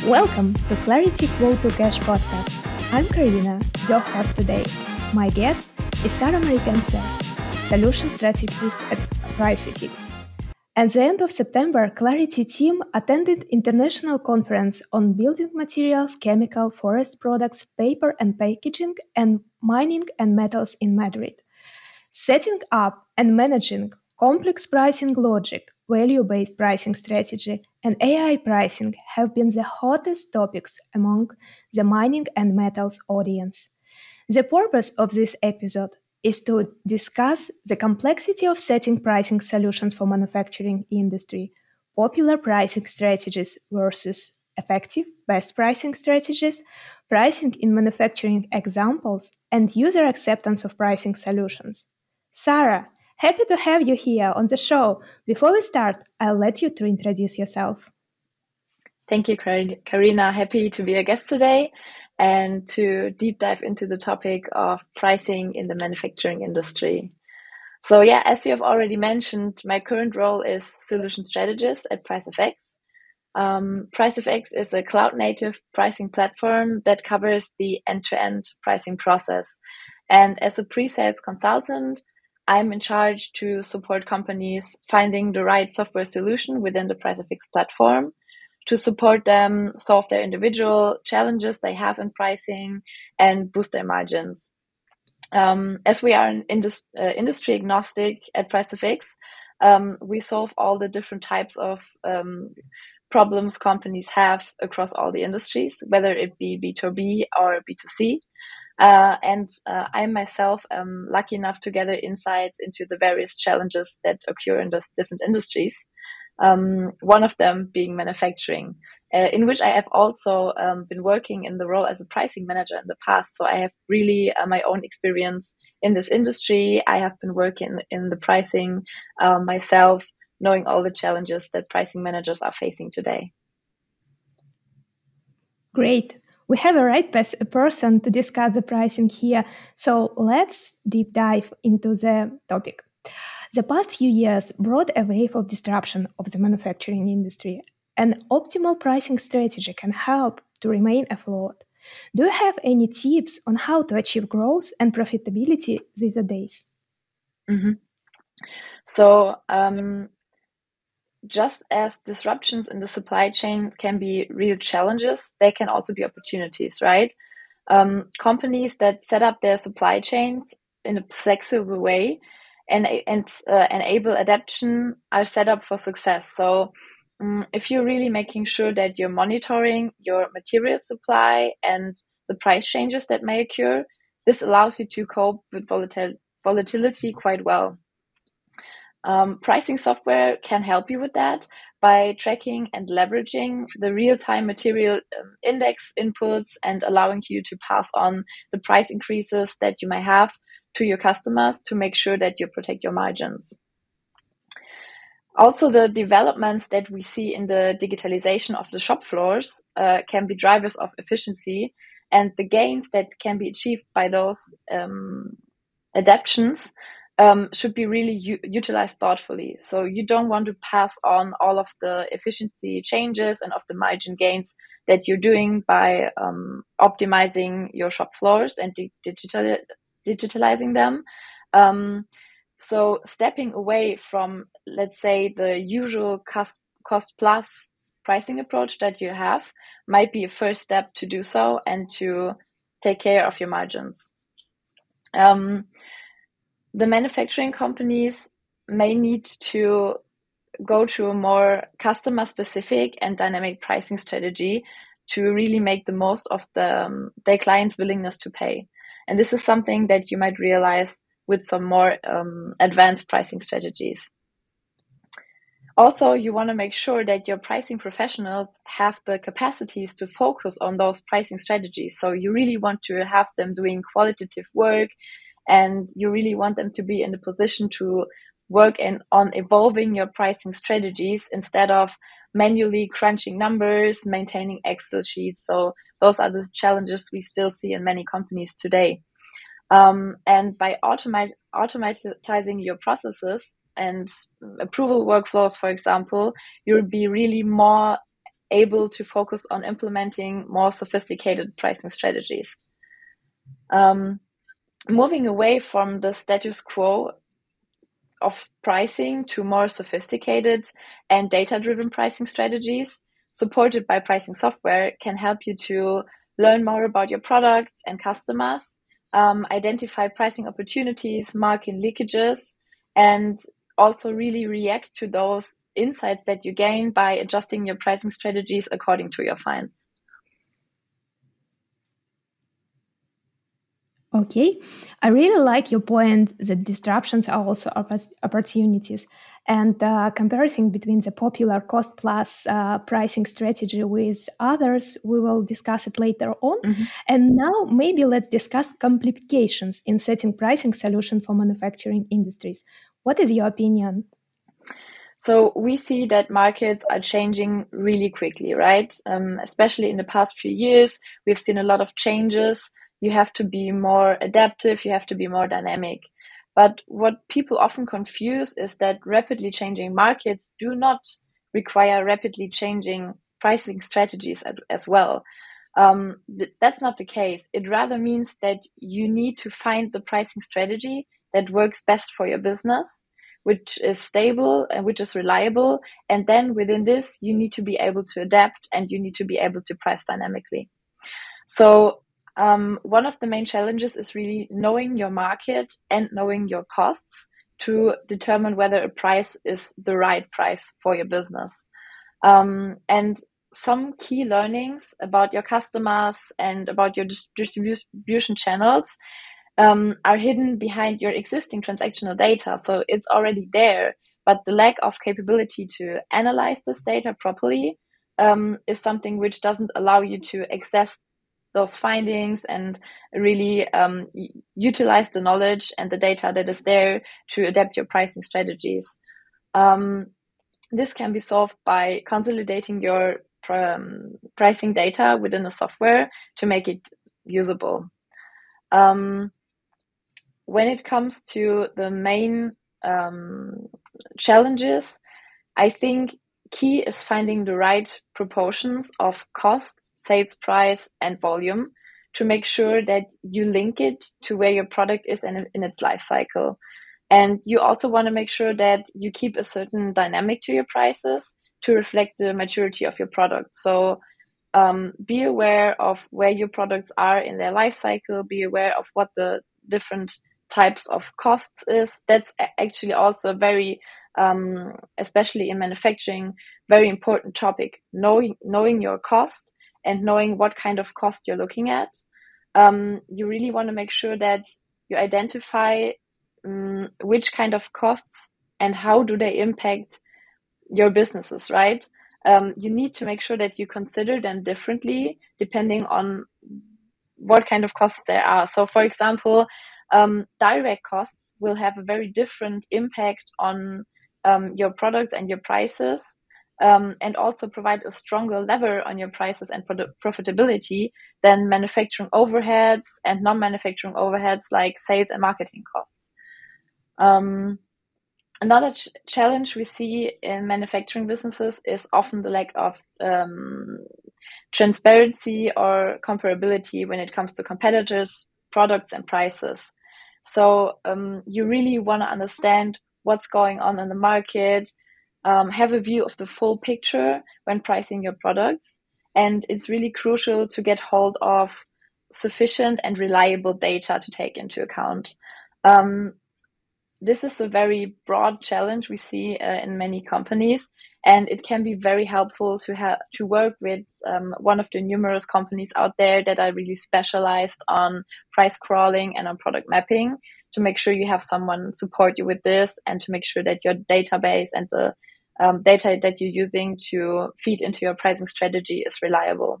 Welcome to Clarity Quote to Cash podcast. I'm Karina, your host today. My guest is Sarah Marikanse, solution strategist at PriceFX. At the end of September, Clarity team attended international conference on building materials, chemical, forest products, paper and packaging, and mining and metals in Madrid. Setting up and managing complex pricing logic, value-based pricing strategy, and AI pricing have been the hottest topics among the mining and metals audience. The purpose of this episode is to discuss the complexity of setting pricing solutions for manufacturing industry, popular pricing strategies versus effective best pricing strategies, pricing in manufacturing examples, and user acceptance of pricing solutions. Sarah, happy to have you here on the show. Before we start, I'll let you to introduce yourself. Thank you, Karina. Happy to be a guest today and to deep dive into the topic of pricing in the manufacturing industry. So yeah, as you have already mentioned, my current role is solution strategist at PriceFX. PriceFX is a cloud-native pricing platform that covers the end-to-end pricing process. And as a pre-sales consultant, I'm in charge to support companies finding the right software solution within the PriceFX platform to support them solve their individual challenges they have in pricing and boost their margins. As we are an industry agnostic at PriceFX, we solve all the different types of problems companies have across all the industries, whether it be B2B or B2C. I myself am lucky enough to gather insights into the various challenges that occur in those different industries. One of them being manufacturing, in which I have also been working in the role as a pricing manager in the past. So I have really my own experience in this industry. I have been working in the pricing myself, knowing all the challenges that pricing managers are facing today. Great. We have a right person to discuss the pricing here. So let's deep dive into the topic. The past few years brought a wave of disruption of the manufacturing industry. An optimal pricing strategy can help to remain afloat. Do you have any tips on how to achieve growth and profitability these days? Mm-hmm. So, just as disruptions in the supply chain can be real challenges, they can also be opportunities, right? Companies that set up their supply chains in a flexible way and enable adaptation are set up for success. So, if you're really making sure that you're monitoring your material supply and the price changes that may occur, this allows you to cope with volatility quite well. Pricing software can help you with that by tracking and leveraging the real-time material index inputs and allowing you to pass on the price increases that you may have to your customers to make sure that you protect your margins. Also, the developments that we see in the digitalization of the shop floors can be drivers of efficiency, and the gains that can be achieved by those adaptations should be really utilized thoughtfully. So you don't want to pass on all of the efficiency changes and of the margin gains that you're doing by optimizing your shop floors and digitalizing them. So stepping away from, let's say, the usual cost plus pricing approach that you have might be a first step to do so and to take care of your margins. The manufacturing companies may need to go to a more customer specific and dynamic pricing strategy to really make the most of their clients' willingness to pay. And this is something that you might realize with some more advanced pricing strategies. Also, you want to make sure that your pricing professionals have the capacities to focus on those pricing strategies. So you really want to have them doing qualitative work, and you really want them to be in the position to work on evolving your pricing strategies instead of manually crunching numbers, maintaining Excel sheets. So those are the challenges we still see in many companies today. And by automatizing your processes and approval workflows, for example, you'll be really more able to focus on implementing more sophisticated pricing strategies. Moving away from the status quo of pricing to more sophisticated and data-driven pricing strategies supported by pricing software can help you to learn more about your products and customers, identify pricing opportunities, mark in leakages, and also really react to those insights that you gain by adjusting your pricing strategies according to your finds. Okay, I really like your point that disruptions are also opportunities, and comparison between the popular cost plus pricing strategy with others, we will discuss it later on. And now maybe let's discuss complications in setting pricing solution for manufacturing industries. What is your opinion? So we see that markets are changing really quickly, right? Especially in the past few years, we've seen a lot of changes. You have to be more adaptive, you have to be more dynamic. But what people often confuse is that rapidly changing markets do not require rapidly changing pricing strategies as well. That's not the case. It rather means that you need to find the pricing strategy that works best for your business, which is stable and which is reliable. And then within this, you need to be able to adapt and you need to be able to price dynamically. So one of the main challenges is really knowing your market and knowing your costs to determine whether a price is the right price for your business. And some key learnings about your customers and about your distribution channels are hidden behind your existing transactional data. So it's already there, but the lack of capability to analyze this data properly is something which doesn't allow you to access those findings and really utilize the knowledge and the data that is there to adapt your pricing strategies. This can be solved by consolidating your pricing data within a software to make it usable. When it comes to the main challenges, I think key is finding the right proportions of costs, sales price, and volume to make sure that you link it to where your product is in its life cycle. And you also want to make sure that you keep a certain dynamic to your prices to reflect the maturity of your product. So be aware of where your products are in their life cycle, be aware of what the different types of costs is. That's actually also very, especially in manufacturing, very important topic, knowing your cost and knowing what kind of cost you're looking at. You really want to make sure that you identify which kind of costs and how do they impact your businesses, right? You need to make sure that you consider them differently depending on what kind of costs there are. So, for example, direct costs will have a very different impact on your products and your prices, and also provide a stronger lever on your prices and profitability than manufacturing overheads and non-manufacturing overheads like sales and marketing costs. Another challenge we see in manufacturing businesses is often the lack of transparency or comparability when it comes to competitors, products, and prices. So you really want to understand what's going on in the market, have a view of the full picture when pricing your products. And it's really crucial to get hold of sufficient and reliable data to take into account. This is a very broad challenge we see in many companies, and it can be very helpful to work with one of the numerous companies out there that are really specialized on price crawling and on product mapping to make sure you have someone support you with this and to make sure that your database and the data that you're using to feed into your pricing strategy is reliable.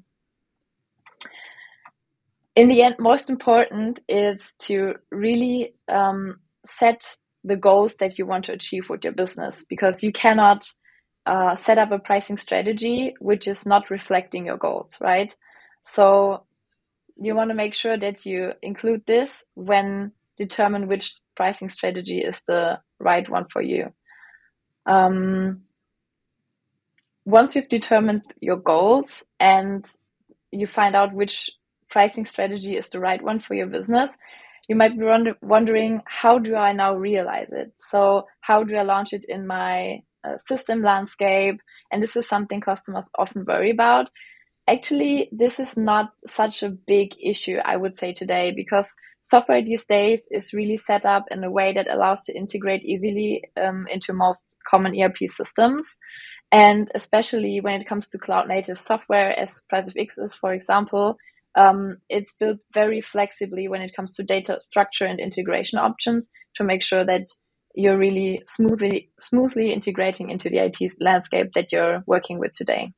In the end, most important is to really set the goals that you want to achieve with your business, because you cannot set up a pricing strategy which is not reflecting your goals, right? So you want to make sure that you include this when determine which pricing strategy is the right one for you. once you've determined your goals and you find out which pricing strategy is the right one for your business, you might be wondering, how do I now realize it? So how do I launch it in my system landscape? And this is something customers often worry about. Actually, this is not such a big issue, I would say today, because software these days is really set up in a way that allows to integrate easily into most common ERP systems. And especially when it comes to cloud native software, as PriceFX is, for example, it's built very flexibly when it comes to data structure and integration options to make sure that you're really smoothly integrating into the IT landscape that you're working with today.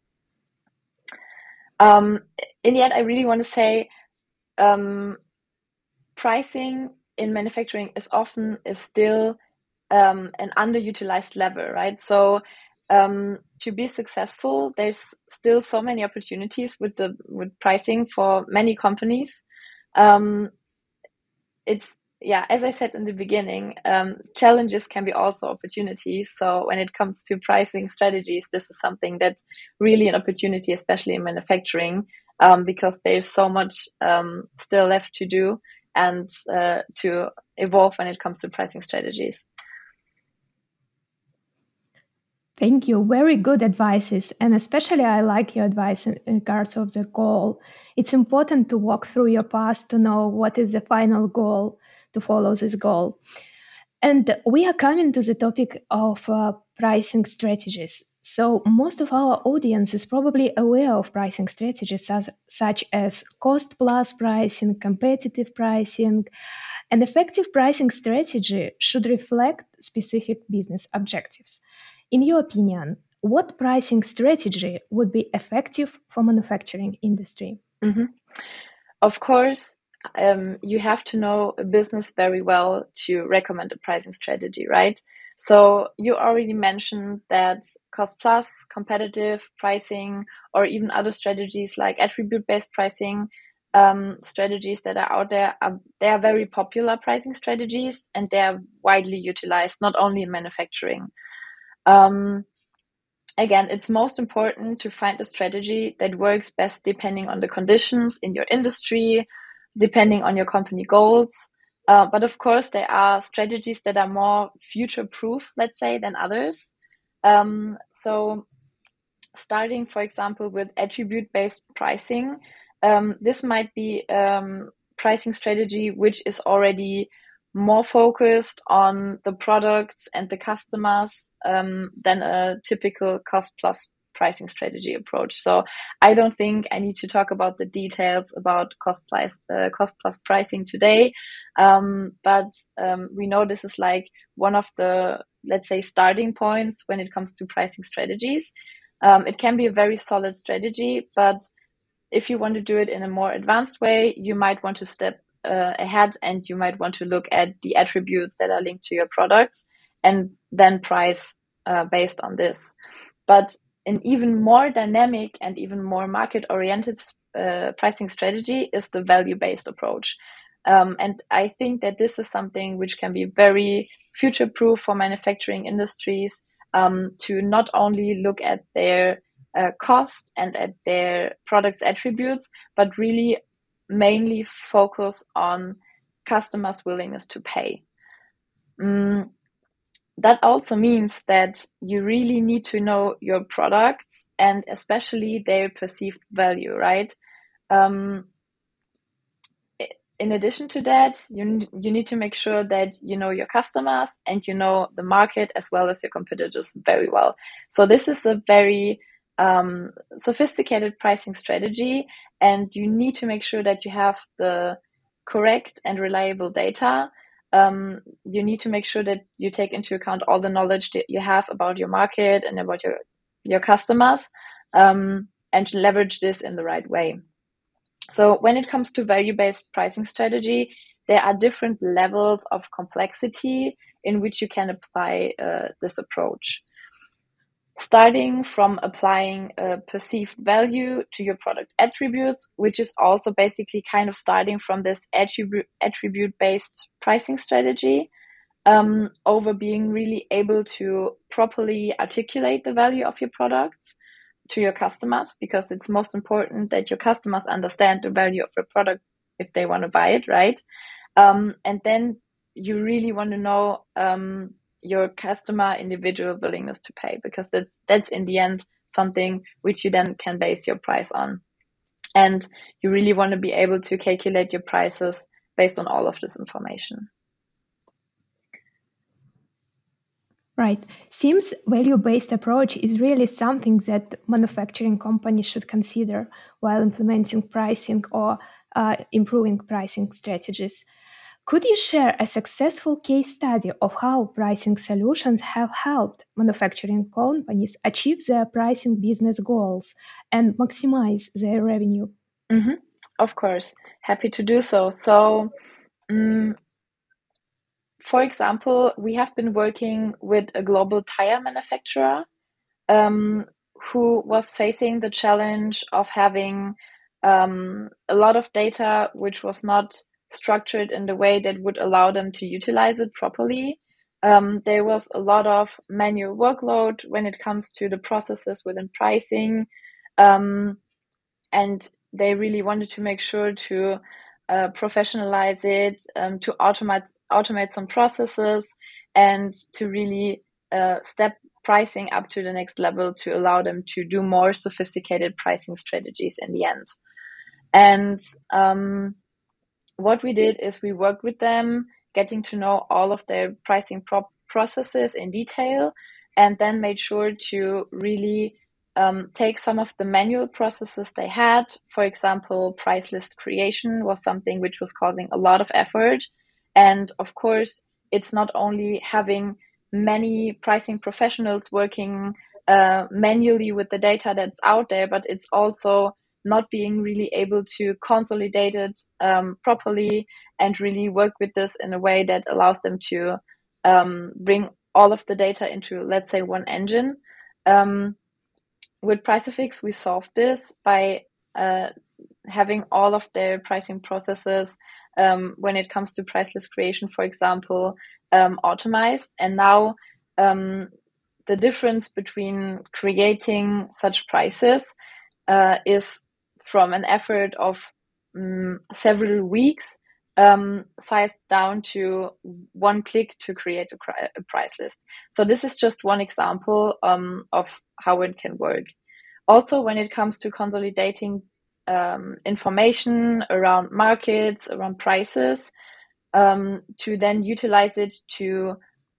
In the end, I really want to say pricing in manufacturing is still an underutilized lever, right? So to be successful, there's still so many opportunities with pricing for many companies. It's as I said in the beginning, challenges can be also opportunities. So when it comes to pricing strategies, this is something that's really an opportunity, especially in manufacturing, because there's so much still left to do and to evolve when it comes to pricing strategies. Thank you. Very good advices. And especially I like your advice in regards of the goal. It's important to walk through your past to know what is the final goal, to follow this goal. And we are coming to the topic of pricing strategies. So most of our audience is probably aware of pricing strategies such as cost plus pricing, competitive pricing. An effective pricing strategy should reflect specific business objectives. In your opinion, what pricing strategy would be effective for manufacturing industry? Mm-hmm. Of course, you have to know a business very well to recommend a pricing strategy, right? So you already mentioned that cost plus, competitive pricing, or even other strategies like attribute-based pricing strategies that are out there, they are very popular pricing strategies, and they are widely utilized, not only in manufacturing. Again, it's most important to find a strategy that works best depending on the conditions in your industry, depending on your company goals. But of course, there are strategies that are more future proof, let's say, than others. So starting, for example, with attribute-based pricing, this might be pricing strategy which is already more focused on the products and the customers than a typical cost plus pricing strategy approach. So I don't think I need to talk about the details about cost plus pricing today. But we know this is like one of the, let's say, starting points when it comes to pricing strategies. It can be a very solid strategy, but if you want to do it in a more advanced way, you might want to step ahead, and you might want to look at the attributes that are linked to your products and then price based on this. But an even more dynamic and even more market-oriented pricing strategy is the value-based approach. And I think that this is something which can be very future-proof for manufacturing industries, to not only look at their cost and at their products attributes, but really mainly focus on customers' willingness to pay. That also means that you really need to know your products and especially their perceived value, right? In addition to that, you need to make sure that you know your customers and you know the market as well as your competitors very well. So this is a very sophisticated pricing strategy, and you need to make sure that you have the correct and reliable data. You need to make sure that you take into account all the knowledge that you have about your market and about your customers, and leverage this in the right way. So when it comes to value-based pricing strategy, there are different levels of complexity in which you can apply this approach. Starting from applying a perceived value to your product attributes, which is also basically kind of starting from this attribute-based pricing strategy. over being really able to properly articulate the value of your products to your customers, because it's most important that your customers understand the value of your product if they want to buy it, right? And then you really want to know your customer individual willingness to pay, because that's in the end something which you then can base your price on. And you really want to be able to calculate your prices based on all of this information. Right. Seems value-based approach is really something that manufacturing companies should consider while implementing pricing or improving pricing strategies. Could you share a successful case study of how pricing solutions have helped manufacturing companies achieve their pricing business goals and maximize their revenue? Mm-hmm. Of course, happy to do so. So, for example, we have been working with a global tire manufacturer um, who was facing the challenge of having a lot of data which was not structured in the way that would allow them to utilize it properly. There was a lot of manual workload when it comes to the processes within pricing, um, and they really wanted to make sure to professionalize it, to automate some processes, and to really step pricing up to the next level to allow them to do more sophisticated pricing strategies in the end. And what we did is we worked with them, getting to know all of their pricing processes in detail, and then made sure to really take some of the manual processes they had. For example, price list creation was something which was causing a lot of effort. And of course, it's not only having many pricing professionals working manually with the data that's out there, but it's also not being really able to consolidate it properly and really work with this in a way that allows them to bring all of the data into, let's say, one engine. Um, with Pricefix, we solved this by having all of their pricing processes when it comes to price list creation, for example, automized. And now the difference between creating such prices is from an effort of several weeks sized down to one click to create a price list. So this is just one example of how it can work. Also, when it comes to consolidating information around markets, around prices, to then utilize it to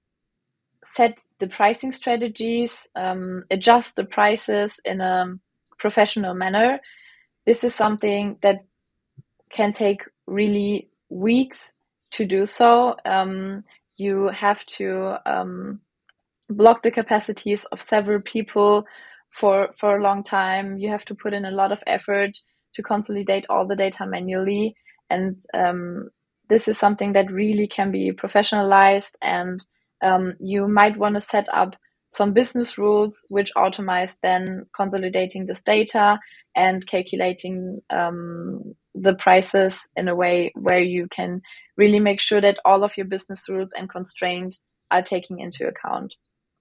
set the pricing strategies, adjust the prices in a professional manner. This is something that can take really weeks to do so. You have to block the capacities of several people for a long time. You have to put in a lot of effort to consolidate all the data manually. And this is something that really can be professionalized. And you might want to set up some business rules which automate then consolidating this data and calculating the prices in a way where you can really make sure that all of your business rules and constraints are taken into account.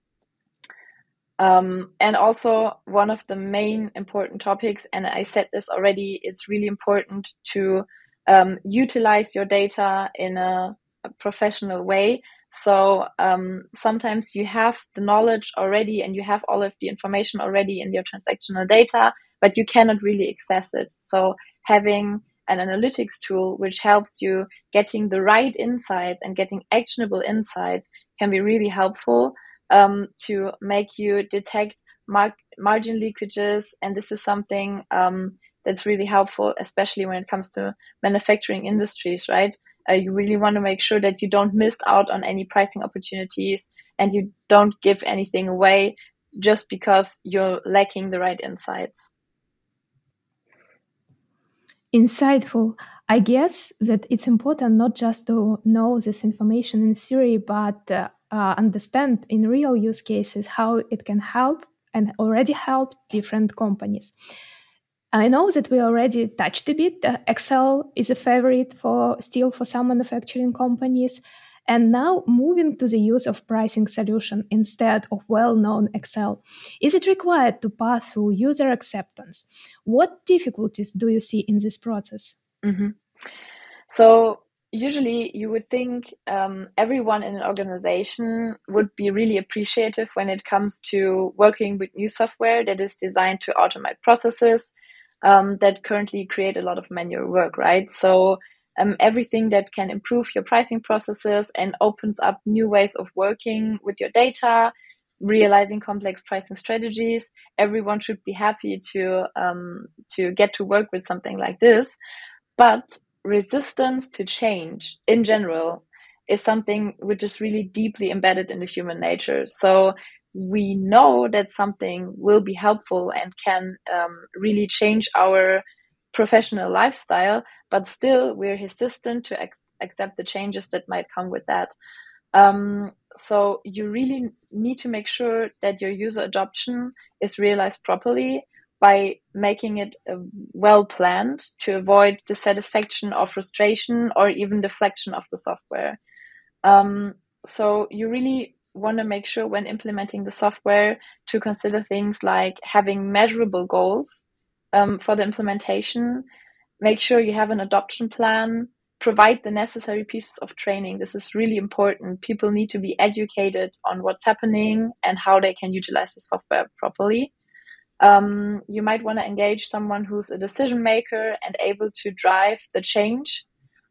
And also, one of the main important topics, and I said this already, it's really important to utilize your data in a professional way. So sometimes you have the knowledge already and you have all of the information already in your transactional data, but you cannot really access it. So having an analytics tool which helps you getting the right insights and getting actionable insights can be really helpful to make you detect margin leakages. And this is something that's really helpful, especially when it comes to manufacturing industries, right? You really want to make sure that you don't miss out on any pricing opportunities and you don't give anything away just because you're lacking the right insights. Insightful. I guess that it's important not just to know this information in theory, but understand in real use cases how it can help and already help different companies. I know that we already touched a bit. Excel is a favorite for still for some manufacturing companies, And now moving to the use of pricing solution instead of well-known Excel. Is it required to pass through user acceptance? What difficulties do you see in this process? So usually you would think everyone in an organization would be really appreciative when it comes to working with new software that is designed to automate processes that currently create a lot of manual work, right? So everything that can improve your pricing processes and opens up new ways of working with your data, realizing complex pricing strategies. Everyone should be happy to get to work with something like this. But resistance to change in general is something which is really deeply embedded in the human nature. So we know that something will be helpful and can really change our professional lifestyle, but still we're resistant to accept the changes that might come with that. So you really need to make sure that your user adoption is realized properly by making it well planned to avoid dissatisfaction or frustration or even deflection of the software. So you really want to make sure when implementing the software to consider things like having measurable goals for the implementation, make sure you have an adoption plan, provide the necessary pieces of training. This is really important. People need to be educated on what's happening and how they can utilize the software properly. You might want to engage someone who's a decision maker and able to drive the change.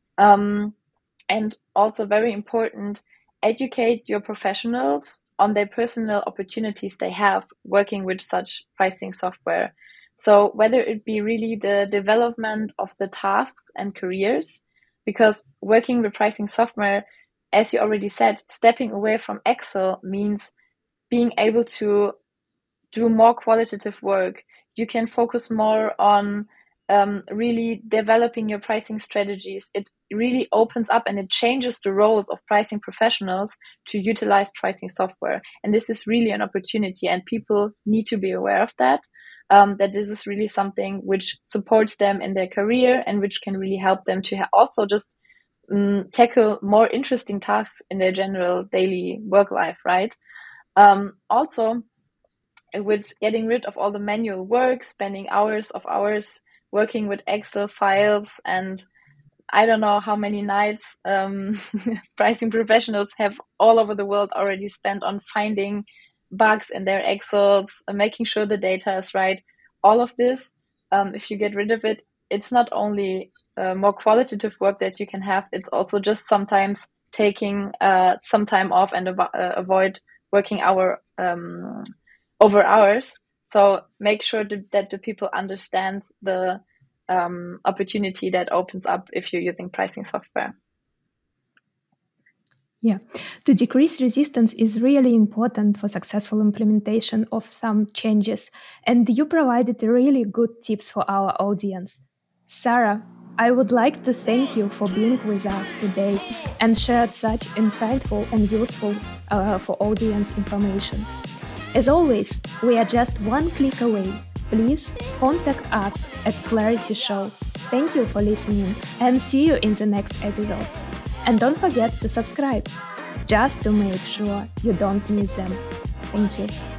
And also very important, educate your professionals on their personal opportunities they have working with such pricing software. So whether it be really the development of the tasks and careers, because working with pricing software, as you already said, stepping away from Excel means being able to do more qualitative work. You can focus more on really developing your pricing strategies. It really opens up and it changes the roles of pricing professionals to utilize pricing software. And this is really an opportunity, and people need to be aware of that. That this is really something which supports them in their career and which can really help them to also just tackle more interesting tasks in their general daily work life, right? Also, with getting rid of all the manual work, spending hours working with Excel files, and I don't know how many nights pricing professionals have all over the world already spent on finding bugs in their Excels, making sure the data is right. All of this, if you get rid of it, it's not only more qualitative work that you can have, it's also just sometimes taking some time off and avoid working over hours. So make sure that the people understand the opportunity that opens up if you're using pricing software. Yeah, to decrease resistance is really important for successful implementation of some changes, and you provided really good tips for our audience. Sarah, I would like to thank you for being with us today and shared such insightful and useful for audience information. As always, we are just one click away. Please contact us at Clarity Show. Thank you for listening and see you in the next episode. And don't forget to subscribe, just to make sure you don't miss them. Thank you.